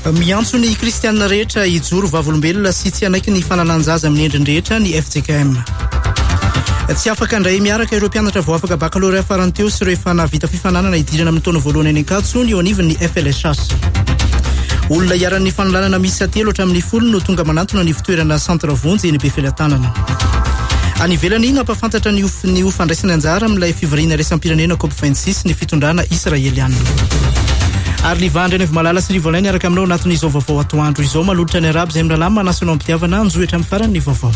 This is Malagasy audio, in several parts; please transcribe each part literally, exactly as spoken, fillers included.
Miantso ny kristianina rehetra hijoro vavolombelona sy tsy anaiky ny fanalanan-jaza amin'ny endriny rehetra ny F J K M. Tsy afaka indray miaraka ireo mpianatra vao afaka baccalauréat farany teo sy ireo efa navita fifananana idirana amin'ny taona voalohany any Ankatso eo anivon'ny F L S H. Olona iaran'ny fanolalana miisa telo hatramin'ny folo no tonga manantona ny fitoerana centre vonjy eny Befilatanana. Any ivelany nampafantatra ny ny fandraisana anjara amin'ilay fivoriana raisam-pirenena COP vingt-six ny fitondrana Israeliana. Ary livandry any Malala sy Rivolainy araka aminao anatin'izao vaovao atoandro izao malolotra ny arabo izay miralama manasanao am-pitiavana anjoetra amin'ny farany ny vaovao.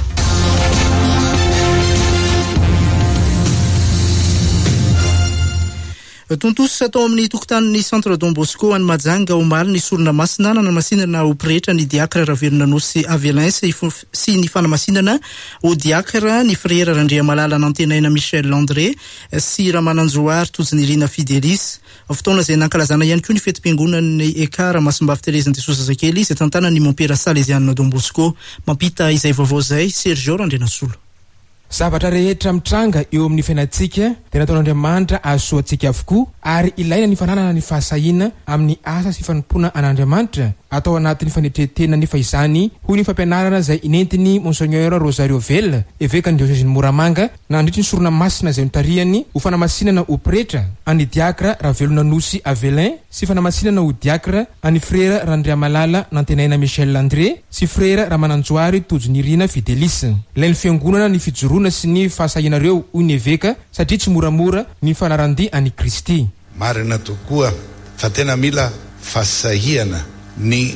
Tontosa atao amin'ny tokotanin'ny Centre Don Bosco any Majanga omaly ny sorona masina nanamasinana ho pretra ny diakra Ravelonanosy Avelin sy ny fanamasinana ho diakra ny frera Randria Malala Nantenaina Michel Landré sy Ramananjoary Tojonirina Fidelis. Fotoana izay nankalazana ihany koa ny fetim-piangonan'ny Ekara Masimbavy Terezina Jesosy Zakely izay tantanan'ny Mompera Salesiana Don Bosco. Mampita izay vaovao izay Sergio Randrenasolo. Zavatra rehetra mitranga eo amin'ny fiainantsika dia nataon'Andriamanitra ahasoantsika avokoa ary ilaina ny fananana ny fahasahiana amin'ny asa sy fanompoana an'Andriamanitra atao anatin'ny fanetretena nefa izany hoy ny fampianarana izay inentiny Monseigneur Rosario Vella evekany diocèseny Moramanga nandritra ny sorona masina izay notariany ho fanamasinana ho pretra any diakra Ravelonanosy Avelin sy fanamasinana ho diakra any frera Randria Malala Nantenaina Michel Landré sy frera Ramananjoary Tojonirina Fidelis. Ilain'ny fiangonana ny fijoroana sy ny fahasahianareo hoy ny eveka satria tsy moramora ny fanarandia any Kristy. Marina tokoa fa tena mila fahasahiana ny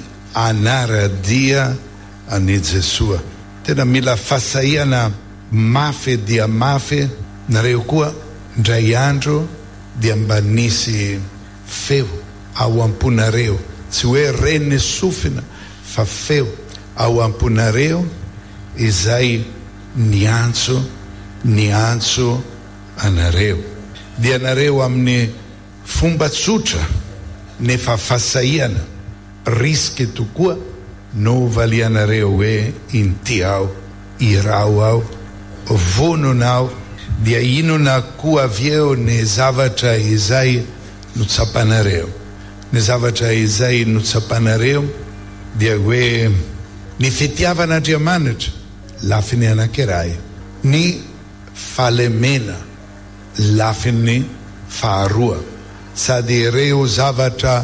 anaradia any Jesua. Tena mila fahasahiana mafy dia mafy nareo koa ndray andro dia mba nisy feo ao amponareo, tsy hoe reny sofina fa feo ao amponareo izay niantso niantso anareo dia nareo amin'ny fomba tsotra nefa fahasahiana riske tokoa no valianareo hoe inty ao irao ao vononao dia inona koa avyeo ny zavatra izay notsapanareo ny zavatra izay notsapanareo dia hoe ny fitiavan'Andriamanitra lafiny anankiray ny falemena lafiny faharoa sady ireo zavatra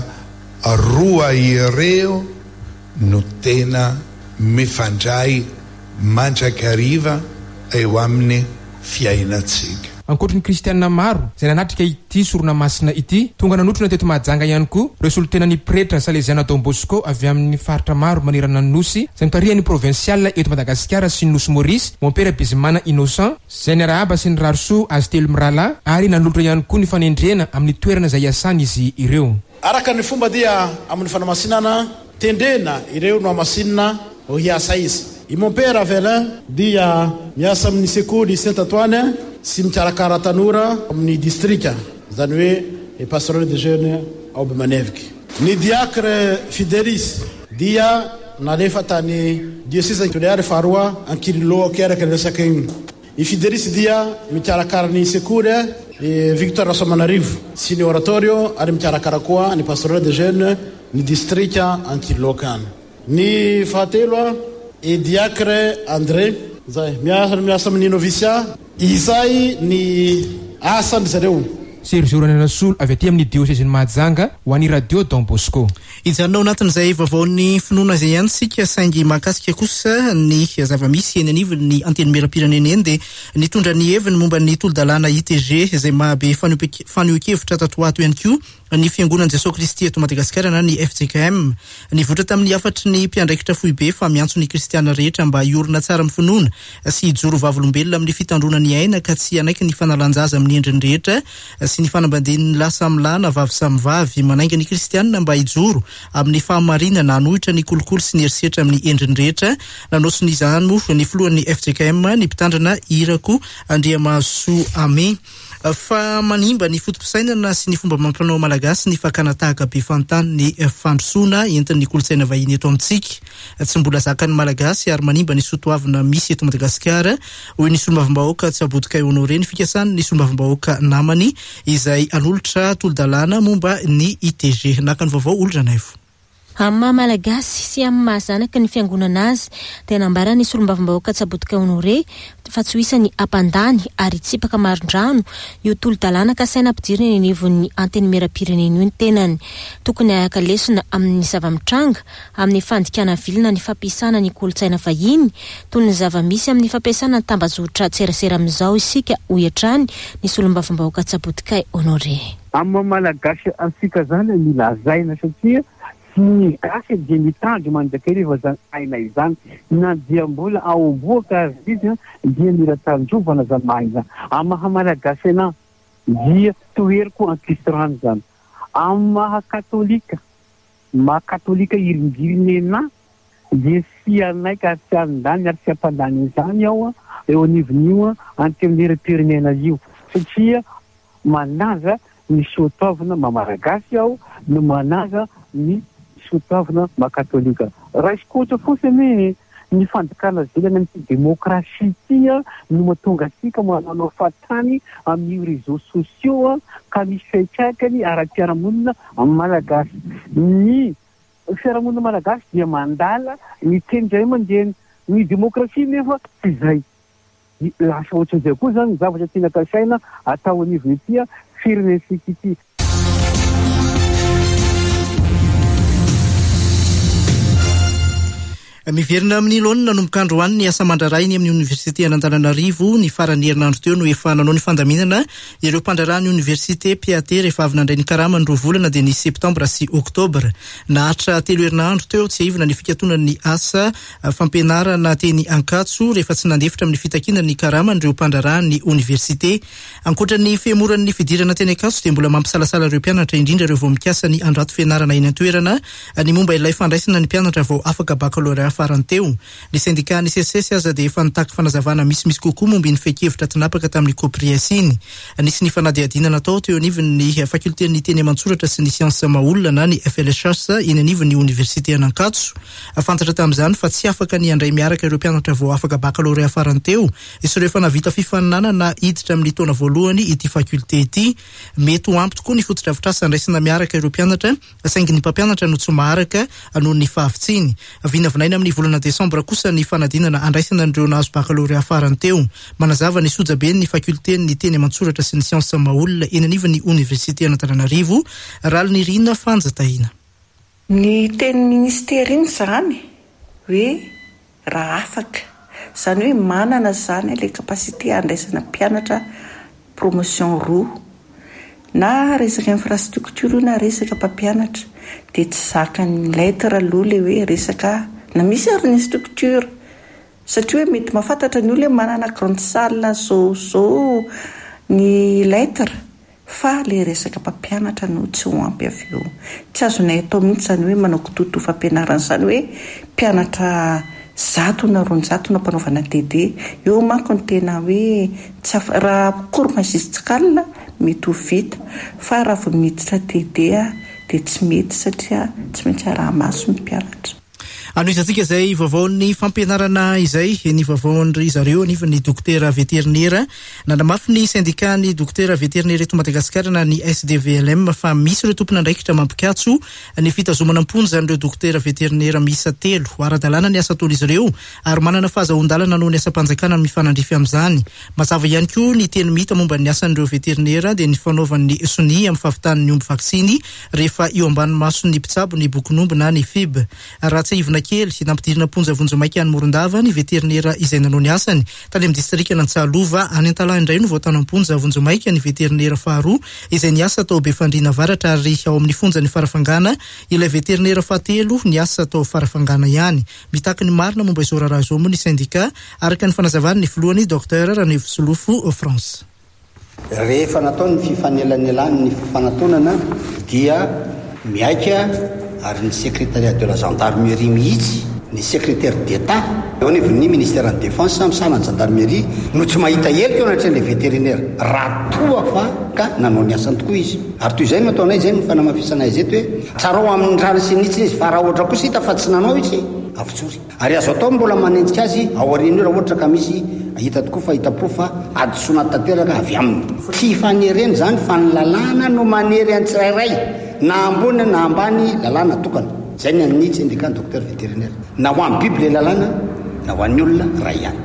roa ireo no tena mifandray mandrakariva eo amin'ny fiainatsika. Ankoatry ny kristianina maro izay nanatrika ity sorona masina ity tonga nanotrona teto Mahajanga ihany koa ireo solotenan'ny pretra Salesiana Don Bosco avy amin'ny faritra maro manerana ny nosy izay mitarihan'ny provincial eto Madagasikara sy ny nosy Maurice Mompera Bizimana Innocent izay ny arahaba sy ny rarosoa azy telo mirala ary nanolotra ihany koa ny fanendrena amin'ny toerana izay iasany izy ireo. Araka ny fomba dia amin'ny fanamasinana tendrena ireo no amasinina ho hiasa izy. I Mompera Avelin dia miasa amin'ny sekoly Saint Antoine sy mikarakara tanora amin'ny distrika zany hoe e pastoral de jeune ao Bemanevika. Ny diacre Fidelis dia nalefa tany diocese toliary faharoa Ankirilo keraka resaka igny. I Fidelis dia mikarakara ny sekoly e Victor Rasomanarivo sy ny oratorio ary mikarakara koa ny pastoral de jeune ny distrika Ankirilo kan. Ny fahatelo e diacre André zay miasa miasa amin'ny novisia izay ny asany zareo. Sergio Randrenasolo avy aty amin'ny diocèseny Mahajanga ho an'ny radio Don Bosco. Ijanonao anatin'izay vaovaon'ny finoana izay ihany sika saingy mahakasika kosa ny zava-misy eny anivony ny anteny meram-pirenena eny dia nitondra ny heviny momba ny tolo-dalàna I T G izay mahabe fanehoan-kevitra tato ato ihany koa ny fiangonan'i Jesosy Kristy eto Madagasikara na ny F J K M. Nivoatra tamin'ny afatry ny mpiandraikitra foibe fa miantso ny kristiana rehetra mba hiorina tsara amin'ny finoana sy hijoro vavolombelona amin'ny fitandrona ny aina ka tsy anaiky ny fanalan-jaza amin'ny endriny rehetra sy ny fanambadian'ny lasa milana vavy samy vavy manainga ny kristianina mba hijoro amin'ny fahamarinana hanohitra ny kolokolo sy ny erisetra amin'ny endriny rehetra. Nanosony izany moa ny filohan'ny F J K M ny mpitandrana Irako Andriamaso Ame fa manimba ny fotom-pisainana sy ny fomba mampanao malagasy ny fakana tahaka be fantany ny fandrosoana entin'ny kolotsaina vahiny eto amintsika tsy mbola zakany malagasy ary manimba ny sotoavina misy eto Madagasikara hoy ny solomavim-bahoaka Tsabotika Honore ny fikasany ny solomavim-bahoaka namany izay anolotra tolo-dalàna momba ny I T G. Naka ny vaovao olona naifo. Amma malagasy sy amin'ny mahazanaka ny fiangonana azy dia nambara ny solombavambahoaka Tsabotika Honore fa tsy hoisany ampandany ary tsipaka marindrano io tolo-dalàna ka saina ampidiriny ny nivon'ny anteny mera-pirenena io ny tenany. Tokony ahaka lesona amin'ny zava-mitranga amin'ny fandikana vilona ny fampiasana ny kolotsaina vahiny toy ny zava-misy amin'ny fampiasana ny tambazotra tserasera amin'izao isika hoiatrany ny solombavambahoaka Tsabotika Honore. Amma malagasy ansika zany milazaina satria ny gasy dia mitandro manjakay rehefa zany aina izany na dia mbola aomboaka azy izy dia miratandrovana zany mahay zany. Amaha malagasy ana dia toeriko ankistrano zany. Amaha katolika ma katolika iringiriny dia sy anay ka sy andany ary sy ampandany izany ao eo anivon'io antemera-pirenena io satria manaza ny soatavana mamalagasy ao no manaza ny soatavana makatolika. Raha iskotra fotsiny ny fandikana zelana ny demokrasia tia no mahatonga asika manao fatany amin'ny réseaux sociaux ka misy fiantraikany ara-piarahamonina amin'ny malagasy. Ny fiarahamonina malagasy dia mandala ny tendray mandeha ny demokrasia nefa tsy izay. Lasa ohatran'izay koa zany zavatra tiana kasaina atao anivony tia firenensika ity. Miverina amin'ny lona nanomboka andro hoany ny asa mandrarainy amin'ny Université Antananarivo ny farany herinandro teo no efa nanao ny fandaminana ireo mpandrarany Université P A T rehefa avy nandray ny karama ny roa volana dia ny septambra sy oktobra. Nahatra telo herinandro teo tsy aivana ny fikatonana ny asa fampianarana teny Ankatso rehefa tsy nandefitra amin'ny fitakinana ny karama ireo mpandrarany Université. Ankoatra ny fiamoran'ny fidirana teny Ankatso dia mbola mampisalasala ireo mpianatra indrindra ireo vao mikasa ny andrato fianarana eny an-toerana ny momba ilay fandraisana ny mpianatra vao afaka baccalauréat faranteo. Ny sendika ny C S S aza dia efa nitaky fanazavana misimisy kokoa momba ny feikevitra tinapaka tamin'ny Coprias iny. Nisy ny fanadihadina natao teo anivon'ny fakulten'ny teny aman-tsoratra sy ny siansa maolona na ny F L S H eny anivon'ny Université Anankatso. Fantatra tamin'izany fa tsy afaka ny andray miaraka ireo mpianatra vao afaka baccalauréat faranteo isy rehefa navita fifaninana na hiditra amin'ny taona voalohany ity fakulte ity. Mety ho ampy tokoa ny fotodrafitrasa andraisana miaraka ireo mpianatra saingy ny mpampianatra no tsy maharaka noho ny fahavitsiny. Vinavinaina amin'ny volana Desambra kosa ny fanadinana andraisana ireo nahazo baccalauréat faranteo. Manazava ny sojabe ny fakulten'ny teny aman-tsoratra sy ny siansa maolona eny anivon'ny Université Antananarivo raliny rina fanjatahina. Ny teny ministera iny zany hoe raha afaka zany hoe manana zany le kapasité andraisana mpianatra promotion roa na resaka infrastructure na resaka mpampianatra dia tsy zakany lettre aloha le hoe resaka na misy ary ny structure satria hoe mety mahafantatra ny olona manana grande salle so so ny lettre fa le resaka mpampianatra no tsy ho ampy avy eo. Tsy azonay atao mihitsy zany hoe manao kitoto fampianarana zany hoe mpianatra zato na roanjato na mpanaovana D D eo manko ny tena hoe tsy raha cours magistral mety ho vita fa raha vao miditra D D dia tsy mety satria tsy maintsy raha maso ny mpianatra. Anoizatsika izay vaovaon'ny fampianarana izay ny vaovaon'ny zareo anivy ny dokotera veterinera nanamafy ny sindikany dokotera veterinera eto Madagasikara na ny S D V L M fa misy ireo tompona andraikitra mampikatso ny fitazomana ampony zany ireo dokotera veterinera miisa telo ara-dalàna ny asa ataon'izy ireo ary manana fahazahon-dalana noho ny asa-panjakana mifanandrify amin'izany. Mazava ihany koa ny teny mita momba ny asan'ireo veterinera dia ny fanaovan'ny soni amin'ny fahavitan'ny omby vaksiny rehefa eo ambany mason'ny mpitsabo ny bokon'omby na ny F I B. Raha tsy ivona kely nampidirina ponja vonjomaika any Morondava ny veterinera izay nanao ny asany tany amin'ny distrika Antsalova any Antalahy indray no voatana ponja vonjomaika ny veterinera faharoa izay ny asa tao Befandriana Avaratra ary ao amin'ny fonja ny farafangana ilay veterinera fahatelo ny asa tao farafangana ihany. Mitaky ny marina momba izao raharaha izao moa ny sindika araka ny fanazavany ny filohany Docteur Ranevy Solofo France. Rehefa natao ny fifanelanelany ny fifanantonana dia miaika ary ny secrétariat de la gendarmerie mihitsy ny secrétaire d'État eo anivon'ny ministère de défense samysanany gendarmerie no tsy mahita heloka eo anatrany le vétérinaire raha toa fa ka nanao ny asany tokoa izy. Ary toy izay no ataonay izay no fanamafisana izy eto hoe tsara ho amin'ny rano sy nitsy izy fa raha ohatra kosa hita fa tsy nanao izy avotsory. Ary azo atao mbola manenjika azy ao aoriana raha ohatra ka misy hita tokoa fa hita po fa adisona tanteraka avy aminy. Tsy fanereny zany fa ny lalàna no manery any tsirairay na ambony na ambany lalàna tokana. zay ny anitsy indikany docteur vétérinaire na ho amin'ny biby le lalàna na ho an'ny olona ray ihany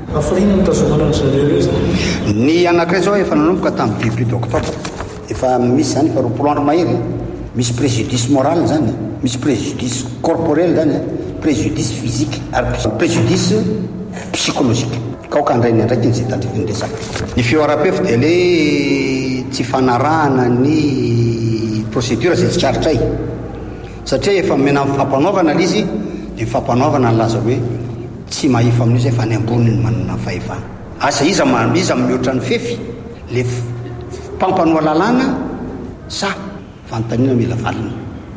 ny anankiray zao efa nanomboka tamin'ny début d'octobre efa misy zany fa roapolo andro mahery misy préjudice moral zany misy préjudice corporel zany préjudice physique ary préjudice psychologique ka okandrainy andraiky zay tandrifinresaka ny fioarapefy de le tsy fanarahana ny procédure zay tsy trarotray satria efa mena fampanaovana l izy de fampanaovana ny laza hoe tsy mahifa amin'io zay fa ny ambony ny manana fahefana asa iza iza mihoatra ny fefy le mpampanoa lalàna sa fanontaniana mila valina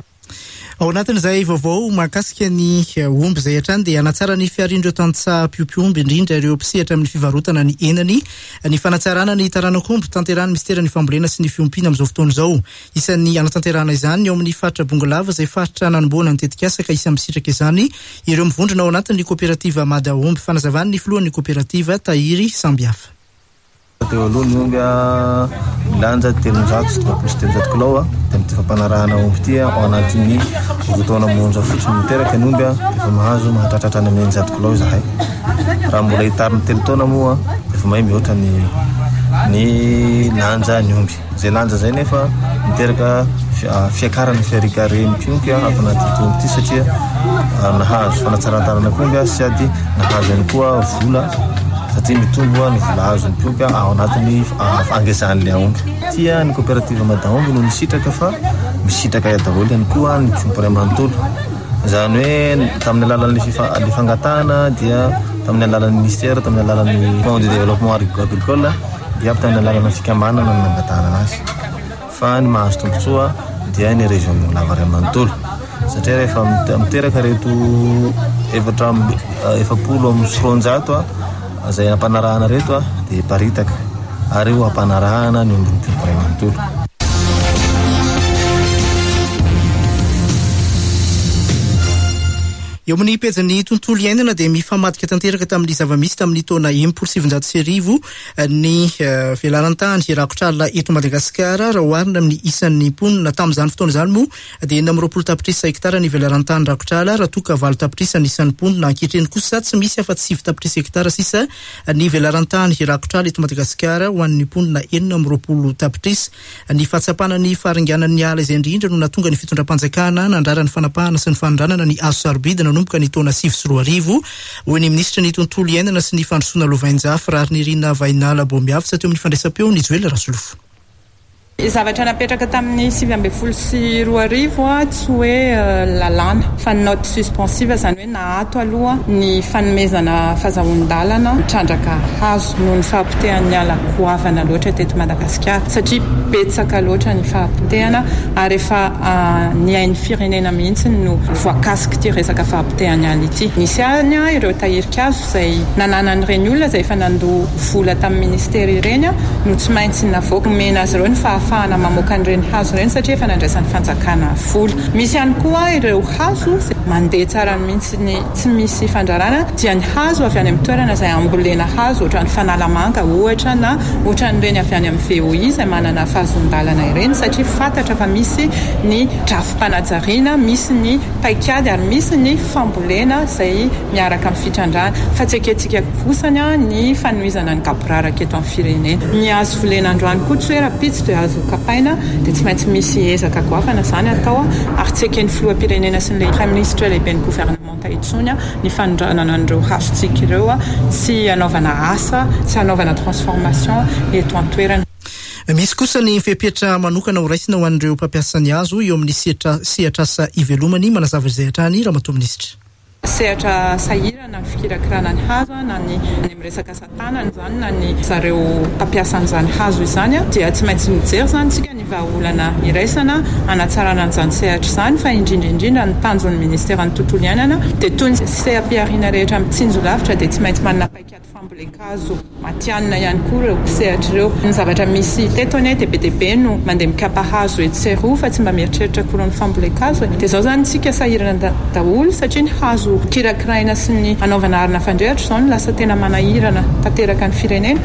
ao anatin'izay vaovao mahakasika ny omby izay hatrany dia hanatsara ny fiarindreo tantsaha piompiomby indrindra ireo mpisehatra amin'ny fivarotana ny enany ny fanatsarana ny taranak'omby tanterahany misterany fambolena sy ny fiompiana amin'izao fotoana izao isan'ny anatanterahana izany eo amin'ny faritra Bongalava izay faritra nanomboana ny tetikasa ka isa misitraka izany ireo mivondrona ao anatin'ny kooperativa Mada Omby fanazavany ny filohan'ny kooperativa Tahiry Sambiafa. Teo aloha ny omby milanja telonjato sy telopolo telonjato kilao a dia amin'ny fampanarahana omby ity ao anatin'ny fotoana monja fotsiny miteraka ny omby efa mahazo mahatratratra any amin'ny eninjato kilao izahay raha mbola hitariny telo taona moa efa mahay mihoatra ny ny lanja ny omby zay lanja zay nefa miteraka fiakarany fiarikare mipiompy avy anaty omby ity satria nahazo fanatsarantaranak'omby sady nahazo ihany koa vola satria mitombo ny vola azo ny piompy ao anatin'ny angezan'ilay omby tia ny kooperativa Mada Omby no misitraka fa misitraka daholo ihany koa ny piompy ray manontolo zany hoe tamin'ny alalan'ny le fangatahana dia tamin'ny alalan'ny ministère tamin'ny alalan'ny fond de développement agricole dia tamin'ny alalan'ny fikamanana ny nangatahana anazy fa ny mahazo tombotsoa dia ny région Lava ray manontolo satria rehefa miteraka reto efatra efapolo amin'ny soronjato zay ampanarahana reto a dia paritaka ary io ampanarahana ny ombiny piompy ray manontolo. Eo amin'ny pejany tontolo iainana dia mifamadika tanteraka tamin'ny zavamisy tamin'ny taona enimpolo sy sivinjato sy arivo ny velarantany rakotr'ala eto Madagasikara raha oharina amin'ny isan'ny mponina tamin'izany fotoana izany moa dia enina amby roapolo tapitrisa hektara ny velarantany rakotr'ala raha toa ka valo tapitrisa ny isan'ny mponina ankehitriny kosa tsy misy afa-tsy sivy tapitrisa hektara sisa ny velarantany rakotr'ala eto Madagasikara ho an'ny mponina enina amby roapolo tapitrisa ny fahatsapana ny faharinganan'ny ala izay indrindra no natonga ny fitondram-panjakana nandrara ny fanapahana sy ny fanondranana ny azo sarobida nanomboka ny taona sivy sy roa arivo ho ny ministra ny tontolo iainana sy ny fandrosoana Lovainjafy rary ny Rina Vainala Bomiavy satria amin'ny fandraisam-peo ny Joel Rasolofo. Zavatra napetraka tamin'ny sivy ambin'ny folo sy roa arivo tsy hoe lalàna fa note suspensive zany hoe nahato aloha ny fanomezana fahazoan-dalana trandraka hazo noho ny fahapotehan'ny ala goavana loatra teto Madagasikara satria betsaka loatra ny fahapoteana ary efa ny ain'ny firenena mihitsy no voakasika ity resaka fahapotehan'ny ala ity. Nisy any ireo tahirikazo izay nananan'ireny olona izay efa nandoa vola tamin'ny ministera ireny no tsy maintsy navoaka mena azy ireo ny fahafa fahana mamoaka an'ireny hazo ireny satria efa nandraisan'ny fanjakana vola. Misy ihany koa ireo hazo mandeha tsara mihitsy ny tsy misy fandrarana dia ny hazo avy any amin'ny toerana izay ambolena hazo ohatra ny fanalamanga ohatra na ohatra n'ireny avy any amin'ny V O I izay manana fahazon-dalana ireny satria fantatra fa misy ny drafim-panajariana, misy ny paikady ary misy ny fambolena izay miaraka amin'ny fitrandrana fa tsy aketika kosany ny fanohizana ny kaporaraka eto amin'ny firenena. Ny hazo volena androany koa tsy hoe rapitsy dia hazo kapaina dia tsy maintsy misy ezaka goavana zany atao ary tsy eken'ny filoham-pirenena sy ny prime ministre lehibe ny gouvernement intsony ny fanondranana an'ireo hazontsika ireo tsy anaovana asa tsy anaovana transformation eto an-toerana. Misy kosa ny fepetra manokana ho raisina ho an'ireo mpampiasa ny hazo eo amin'ny sehatra asa ivelomany manazava izay hatrany Ramatoa Minisitra. Sehatra sahirana ny fikirakirana ny hazo na ny amin'ny resaka satanana zany na ny zareo mpampiasa an'izany hazo izany dia tsy maintsy mijery zany tsika ny vahaolana iraisana anatsarana an'izany sehatra izany fa indrindra indrindra ny tanjon'ny ministera ny tontolo iainana dia toy ny seha-piarina rehetra mitsinjo lavitra dia tsy maintsy manana paikady fambolekazo matianina ihany koa ireo sehatra ireo. Ny zavatra misy teto ane dia be dia be no mandeha mikapa hazo etsy sy eroa fa tsy mba mieritreritra koa ny fambolekazo dia zao zany tsika sahirana daholo satria ny hazo kirakiraina sy ny anaovana arina fandrehatra izao no lasa tena manahirana tanteraka ny firenena.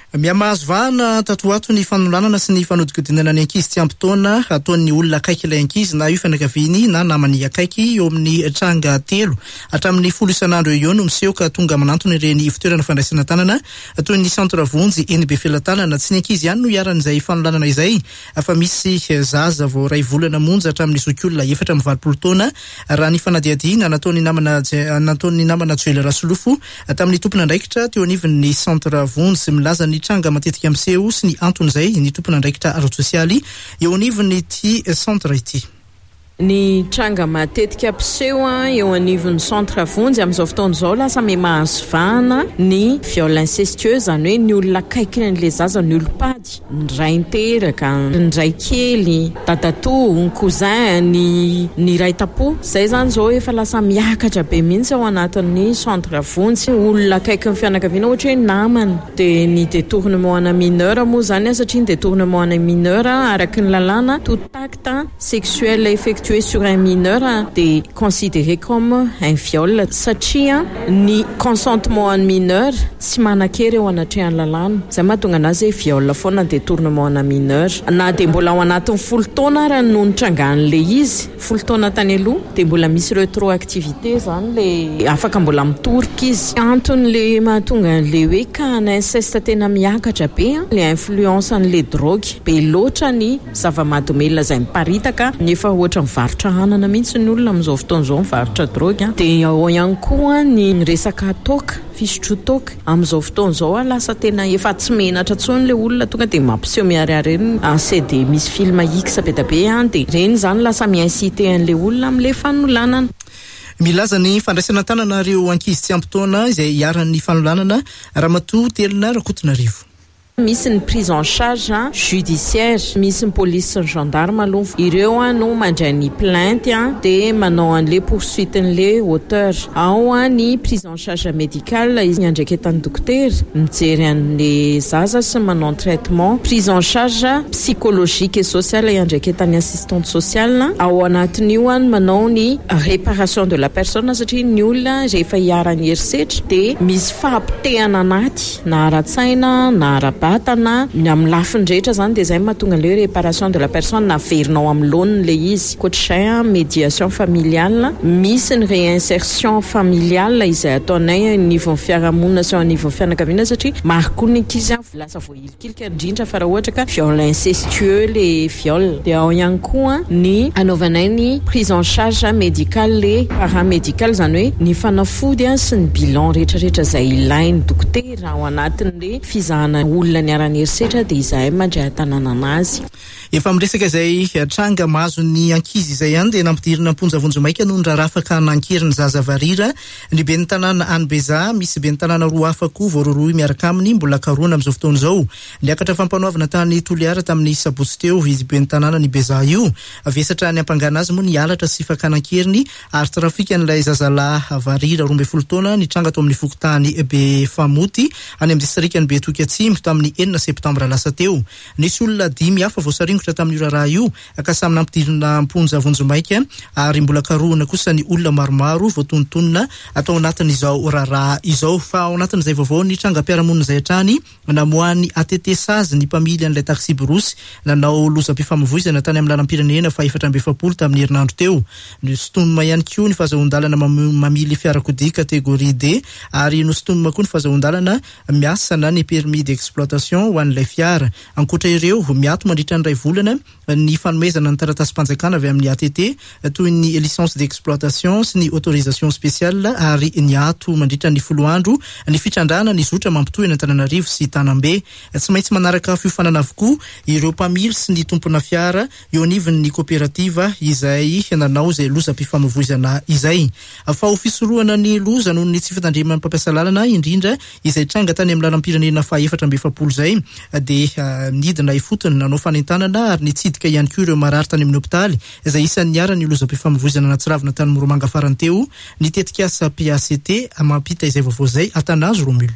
miamazovana tatoato ny fanolanana sy ny fanodikodinana ny ankizy tsy ampitaona ataon'ny olona akaiky ilay ankizy na io fianakaviany na namany akaiky eo amin'ny tranga telo hatramin'ny folo isan'andro eo no miseho ka tonga manantona ireny fitoerana fandraisana tanana toy ny centre vonjy eny be felatanana tsy ny ankizy ihany no iaran'izay fanolanana izay fa misy zaza vao ray volana monja hatramin'ny zokiolona efatra amin'ny valopolo taona raha ny fanadiadiana nataon'ny namana nataon'ny namana Joel Rasolofo tamin'ny tompona andraikitra teo anivon'ny centre vonjy milaza ny tranga matetika miseho sy ny antony izay ny tompona andraikitra ara sosialy eo anivon'ny ty centre ity. Ny tranga matetika mpiseho eo anivon'ny centre vonjy amin'izao fotoana izao lasa mahazo vahana ny viole incestueuse zany hoe ny olona akaiky n'ilay zaza ny olom-pady ny ray niteraka ny ray kely dadatoa ny cousin ny ny ray tapo zay zany zao efa lasa miakatra be mihitsy ao anatin'ny centre vonjy olona akaiky ny fianakaviana ohatra hoe namana dia ny détournement ana mineur moa zany satria ny détournement ana mineur araky ny lalàna tout acte sexuel effectué sur un mineur de considéré comme un viol satria ny consentement an mineur tsy manan-kery eo anatrehan'ny lalàna zay mahatonga anazy viol foana détournement ana mineur na dia mbola ao anatin'ny folo taona raha no nitrangan'le izy folo taona tany aloha dia mbola misy rétroactivité zany le afaka mbola mitorika izy anton'le mahatonga an'le hoe ka ny inceste tena miakatra be le influence an'le drogue be loatra ny zava-mahadomelina zay miparitaka nefa ohatra mivarotra hanana mihitsy ny olona amin'izao fotoana izao mivarotra drogue dia ao ihany koa ny resaka toka fisotro toka amin'izao fotoana izao lasa tena efa tsy menatra tsony le olona tonga dia mampiseho miariary reny ase dia misy film x be da be dia reny zany lasa miincité an'le olona amin'le fanolanana. Milaza ny fandraisana tanana ireo ankizy tsy ampitaona izay iaran'ny fanolanana Ramatoa Telona Rakotonarivo. Misy ny prise en charge judiciaire, misy ny police sy ny gendarme aloha ireo no mandray ny plainte dia manao an'le poursuite n'le auteur. Ao ny prise en charge médicale izy andraiketan'ny dokotera mijery an'le zaza sy manao traitement, prise en charge psychologique et sociale andraiketan'ny assistante sociale. Ao anatin'io manao ny réparation de la personne satria ny olona rehefa hiarany herisetra dia misy fahampitehana anaty na ara-tsaina na ara-batana ny amin'ny lafiny rehetra zany dia zay mahatonga le réparation de la personne na averinao amin'ny laoniny le izy koatr'izay médiation familiale misy ny réinsertion familiale izay ataonay nivon'ny fiarahamonina sy nivon'ny fianakaviana satria maro koa ny ankizy lasa voahilikilika indrindra fa raha ohatra ka viol incestueux le viol dia ao ihany koa ny anaovanay ny prise en charge médicale le paramédicale zany hoe ny fanafody sy ny bilan rehetrarehetra zay ilainy dokotera ao anatin'le fizahana olona ny aranyherisetra dia izahay mandray tanàna anazy. Efa miresaka izay tranga mahazo ny ankizy izay ihany dia nampidirina amponja vonjomaika noho ny rarafaka nankerin'ny zaza varira ny be ny tanàna Anbeza misy be ny tanàna roa hafa koa voaroroy miaraka aminy mbola karoana amin'izao fotoana izao niakatra fampanoavana tany Toliara tamin'ny sabotsy teo izy be ny tanàna ny Beza io avesatra ny ampangana azy moa ny alatra sy fakanankerin'ny ary trafika n'ilay zazalahy varira roa ambin'ny folo taona ny tranga tao amin'ny fokotany be Famoty any amin'ny distrikany Betoky Atsimo tamin'ny enina septambra lasa teo. Nisy olona dimy hafa voasaringotra tamin'ny raha io ka samy nampidirina amponja vonjomaika ary mbola karoana kosa ny olona maromaro voatontonona atao anatin'izao raharaha izao fa ao anatin'izay vaovao ny trangam-piarahamonina izay hatrany namoany A T T Sazy ny mpamily an'ilay taxi borosy nanao lozam-pifamoivoizana tany amin'ny lalam-pirenena fa efatra amby efapolo tamin'ny herinandro teo. Ny sotonoma ihany koa ny fahazahon-dalana mamily fiarakodia kategoria D ary ny sotonoma koa ny fahazahon-dalana miasana ny permis d'exploitation ho an'ilay fiara. Ankoatra ireo miato mandritra ny ray volana ny fanomezana ny taratasy mpanjakana avy amin'ny A T T toy ny licence d'exploitation sy ny autorisation spéciale ary ny ato mandritra ny folo andro ny fitrandrana ny zotra mampitohy Antananarivo sy Tanambe. Tsy maintsy manaraka fiofanana avokoa ireo mpamily sy ny tompona fiara eo anivon'ny kooperativa izay nanao izay lozam-pifamoivoizana izay. Fa ho fisorohana ny loza noho ny tsy fitandreman'ny mpampiasa lalana indrindra izay tranga tany amin'ny lalam-pirenena fa efatra amby efapolo izay dia nidina ifotony nanao fanentanana ary nitsidika ihany koa ireo marary tany amin'ny hopitaly izay isan'ny arany lozam-pifamoivoizana natsiravina tany Moromanga farany teo ny tetikasa P A C T mampita izay vaovao izay Atanazy Romulu.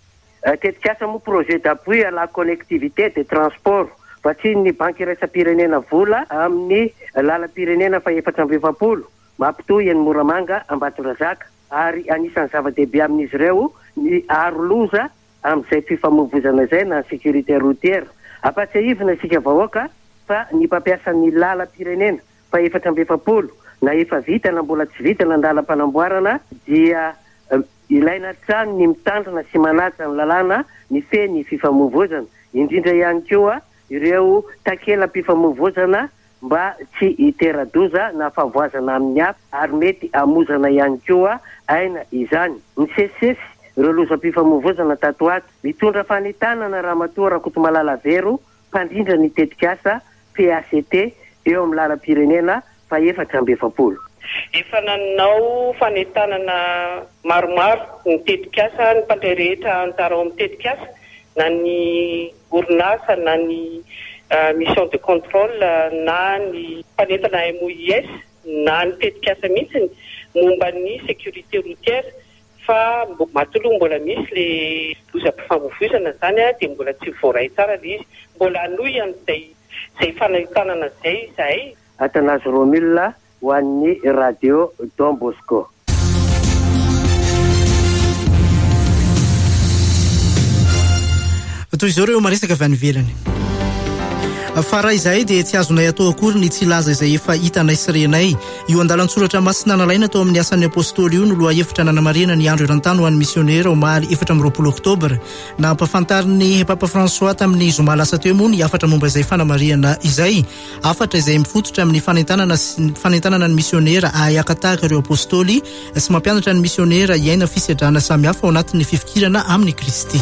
Tetikasa mo projet d'appui à la connectivité des transports vatsiny banky iraisam-pirenena vola amin'ny lalam-pirenena fa efatra amby efapolo mampitohy any Moromanga Ambatondrazaka ary anisan'ny zava-dehibe amin'izy ireo ny aro loza amin'izay fifamoivoizana izay na sécurité routière. Ampatsiahivina isika vahoaka fa ny mpampiasa ny lalam-pirenena fa efatra amby efapolo na efa vita na mbola tsy vita na andalam-panamboarana dia um, ilaina trano ny mitandrina sy manatsa ny lalàna ny feny fifamoivoizana, indrindra ihany koa ireo takela-pifamoivoizana mba tsy hitera-doza na favoazana amin'ny hafa ary mety amozana ihany koa aina izany. Ny sesesy ireo lozam-pifamoivoizana tato ato mitondra fanentanana ramatoa Rakotomalala Vero, mpandrindra ny tetikasa P A C T eo amin'ny lalam-pirenena fa efatra amby efapolo. Efa nanao fanentanana maromaro ny tetikasa, ny mpandray rehetra antarao amin'ny tetikasa, na ny orinasa na ny uh, mission de contrôle na ny mpanentana M O I S na ny tetikasa mihitsy momba ny sécurité routière, fa matoloha mbola misy le lozam-pifamoivoizana zany a dia mbola tsy voaray tsara le izy, mbola anohy an'izay zay fanentanana zay zahay. Atanazy Romila ho an'ny radio Don Bosco. Toy izao ireo maresaka avy any ivelany. Fa raha izay dia tsy azonay atao akory ny tsy laza izay efa hitanay sy renay. Io andalan-tsoratra masina nalaina tao amin'ny asan'ny apôstôly io no loha hevitra nanamarena ny andro eran-tany ho an'ny misionera omaly efatra amby roapolo oktobra. Nampafantariny Papa François tamin'ny zoma lasa teo moa ny afatra momba izay fanamarihana izay. Afatra izay mifototra amin'ny fanentanana fanentanana ny misionera ahakataka ireo apôstôly sy mampianatra ny misionera iaina fisedrana samihafa ao anatin'ny fifikirana amin'ny Kristy.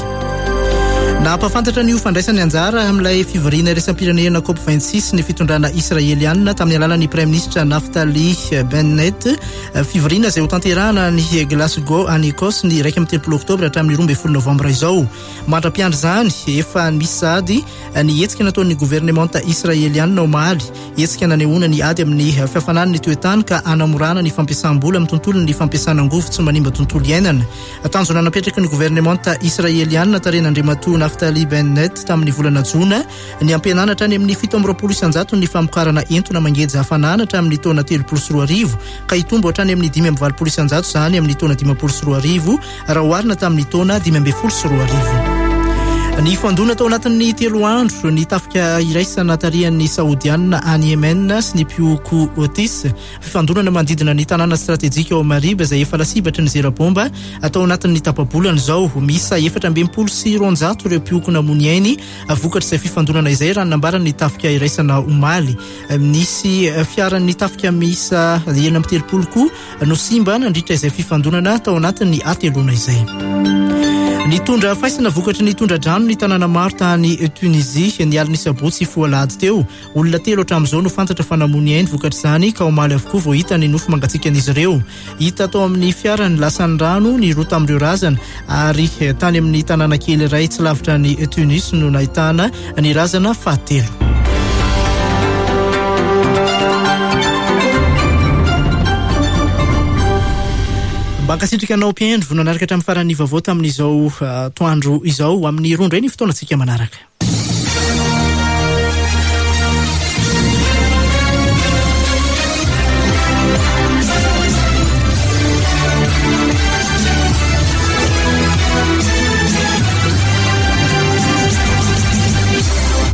Na ampafantatra ny fandraisany anjara amin'ilay fivoriana resam-pirenena COP vingt-six ny fitondrana israelianina tamin'ny alalan'ny Prime Ministre Naftali Bennett, fivoriana izay ho tanterahana ny Glasgow any Écosse ny raika amby telopolo oktobra hatramin'ny roa amby folo novambra izao. Mandra-piandry izany efa misy sady ny hetsika nataon'ny gouvernemanta israelianina omaly, hetsika nanehoana ny ady amin'ny fihafanany ny toetany ka anamorana ny fampiasam-bola amin'ny tontolo ny fampiasana angovo tsy manimba tontolo iainana. Tanjona napetraky ny gouvernemanta israelianina taren'Andriamatoa Naftali Bennett tamin'ny volana Jona ny ampiananatra any amin'ny fito amby roapolo isanjato ny famokarana entona mangeja hafanana hatramin'ny taona telopolo sy roa arivo ka hitombo hatrany amin'ny dimy amby valopolo isanjato zany amin'ny taona dimampolo sy roa arivo raha oharina tamin'ny taona dimy amby folo sy roa arivo. Ny fandona tao anatin'ny telo andro ny tafika iraisana tarihan'ny Saodianina any Yemen sy ny Pioko Otis, fifandonana manodidina ny tanàna stratéjika ao Mariba izay efa lasibatry ny zera-bomba atao anatin'ny tapabolana izao. Misa efatra amby enimpolo sy roanjato ireo pioko namoniainy vokatra izay fifandonana izay raha nambarany tafika iraisana omaly. Nisy fiaran'ny tafika misa enina amby telopolo koa no simba nandritra izay fifandonana tao anatin'ny atelona izay. Nitondra faisana vokatry ny tondra-drano ny tanàna maro tany Tunisia nialiny sabotsy foalady teo. Olona telo hatramin'izao no fantatra fa namoniainy vokatra izany ka omaly avokoa vao hita ny nofo mangatsiakan'izy ireo. Hita tao amin'ny fiarany lasan'ny rano ny roa tamin'ireo razana ary tany amin'ny tanàna kely iray tsy lavitra ny Tunis no nahitana ny razana fahatelo. Bankasitrika anao mpiandro vonanaraka hatramin'ny farany vaovao tamin'izao uh, toandro izao amin'ny rondray ny fotoanantsika manaraka.